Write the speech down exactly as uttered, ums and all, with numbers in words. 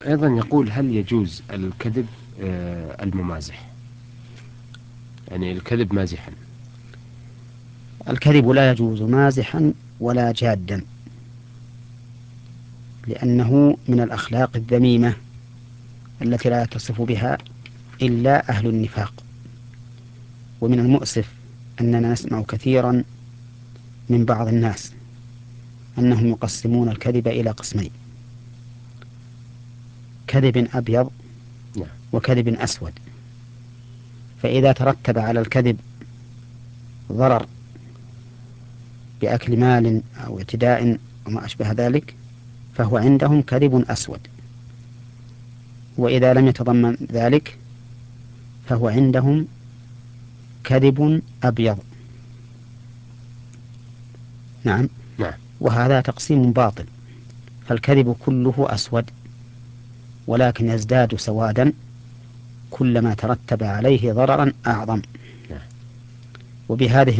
أيضا يقول هل يجوز الكذب آه، الممازح، يعني الكذب مازحا؟ الكذب لا يجوز مازحا ولا جادا، لأنه من الأخلاق الذميمة التي لا يتصف بها إلا أهل النفاق. ومن المؤسف أننا نسمع كثيرا من بعض الناس أنهم يقسمون الكذب إلى قسمين: كذب أبيض نعم. وكذب أسود. فإذا ترتب على الكذب ضرر بأكل مال أو اعتداء وما أشبه ذلك فهو عندهم كذب أسود، وإذا لم يتضمن ذلك فهو عندهم كذب أبيض. نعم. نعم. وهذا تقسيم باطل، فالكذب كله أسود، ولكن يزداد سوادا كلما ترتب عليه ضررا أعظم. نعم. وبهذه